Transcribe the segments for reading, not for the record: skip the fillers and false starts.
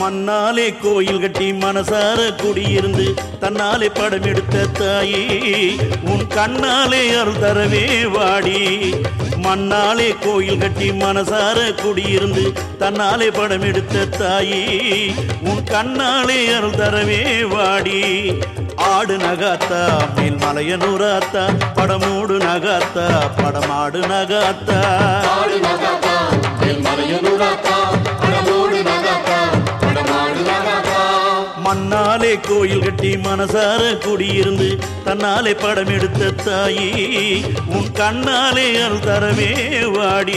மண்ணாலே கோயில் கட்டி மனசார குடியிருந்து தன்னாலே படம் எடுத்த தாயி உன் கண்ணாலே அருள் தரவே வாடி. மண்ணாலே கோயில் கட்டி மனசார குடியிருந்து தன்னாலே படம் எடுத்த தாயி உன் கண்ணாலே அருள் தரவே வாடி. ஆடு நகாத்தா மேல் மலையனூராத்தா படமோடு நகாத்தா படமாடு நகாத்தா. மண்ணாலே கோயில் கட்டி மனசார குடியிருந்து தன்னாலே படம் எடுத்த தாயி உன் கண்ணாலே அருள் தரவே வாடி.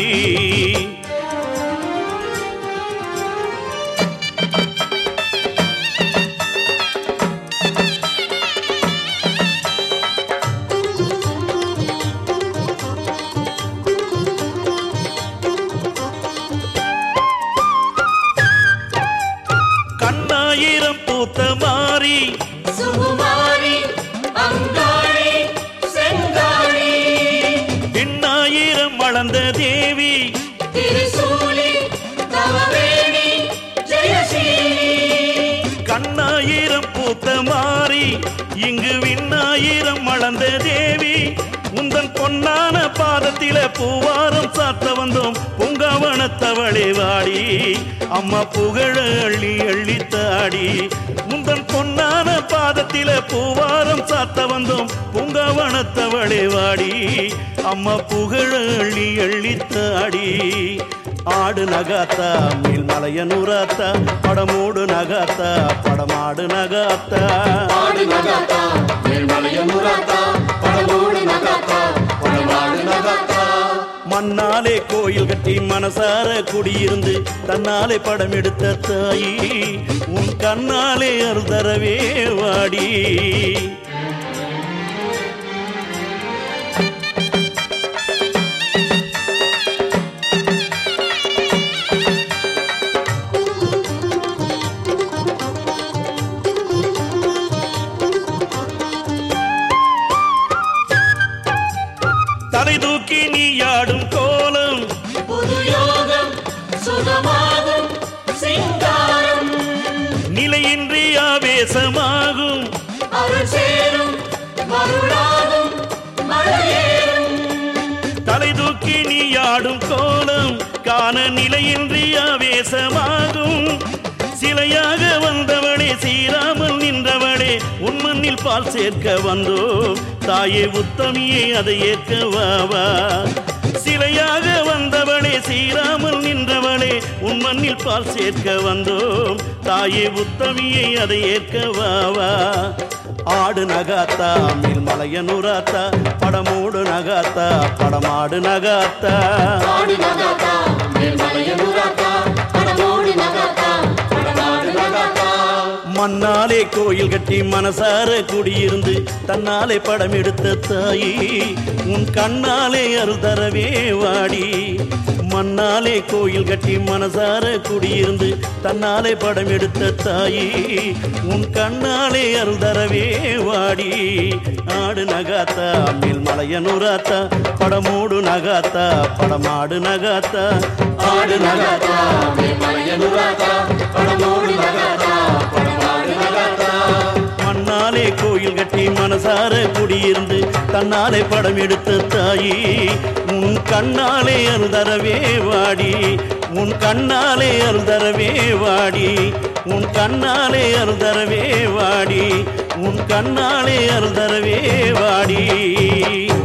கண்ணாயிரம் பூத்த மாறி சுகுமாரி அங்காளி செங்காளி எண்ணாயிரம் வளர்ந்த தேவி திரிசூலி தவவேணி ஜெயசீலி. கண்ணாயிரம் பூத்த மாறி இங்கு விண்ணாயிரம் வளர்ந்த தேவி உந்தன் பொன்னான பாதத்தில பூவாரம் சாத்த வந்தோம் பூங்காவனத்தவளே வாடி. அம்மா புகழ அள்ளி அள்ளித்தாடி உந்தன் பொன்னான பாதத்தில பூவாரம் சாத்த வந்தோம் பூங்காவனத்தவளே வாடி. அம்மா புகழ அள்ளி அள்ளித்தாடி. ஆடு நகாத்தா மேல் மலையனூராத்தா படமோடு நகாத்தா படமாடு நகாத்தா. ஆடு நகாத்தா மேல் மலையனூராத்தா படமோடு நகாத்தா படமாடு நகாத்தா. மண்ணாலே கோயில் கட்டி மனசார குடியிருந்து தன்னாலே படம் எடுத்த தாயி உன் கண்ணாலே அருள் தரவே வாடி. தலை தூக்கி நீ ஆடும் கோலம் புது யோகம் சுகமாகும் சிங்காரம் நிலையின்றி ஆவேசமாகும் அருள் சேரும் மருளாகும் மலையேறும். தலை தூக்கி நீ ஆடும் கோலம் காண நிலையின்றி ஆவேசமாகும். சிலையாக வந்தவளே சீராமல் நின்றவளே உன் மண்ணில் பால் சேர்க்க வந்தோ தாயே உத்தமியே அதை ஏற்க வாவா. சிலையாக வந்தவளே சீராமல் நின்றவளே உன் மண்ணில் பால் சேர்க்க வந்தோம் தாயே உத்தமியை அதை ஏற்க வாவா. ஆடு நகாத்தா மேல் மலையனூராத்தா படமோடு நகாத்தா படமாடு நகாத்தா. ஆடு நகாத்தா மேல் மலையனூராத்தா படமோடு நகாத்தா படமாடு நகாத்தா. மண்ணாலே கோயில் கட்டி மனசார குடியிருந்து தன்னாலே படம் எடுத்த தாயி உன் கண்ணாலே அருள் தரவே வாடி. மண்ணாலே கோயில் கட்டி மனசார குடியிருந்து தன்னாலே படம் எடுத்த தாயி உன் கண்ணாலே அருள் தரவே வாடி. ஆடு நகாத்தா மேல் மலையனூராத்தா படமோடு நகாத்தா படமாடு நகாத்தா. ஆடு நகாத்தா மேல் மலையனூராத்தா படமோடு நகாத்தா படமாடு நகாத்தா. மண்ணாலே கோயில் கட்டி மனசார குடியிருந்து தன்னாலே படம் எடுத்த தாயி உன் கண்ணாலே அருள் தரவே வாடி. உன் கண்ணாலே அருள் தரவே வாடி. உன் கண்ணாலே அருள் தரவே வாடி. உன் கண்ணாலே அருள் தரவே வாடி.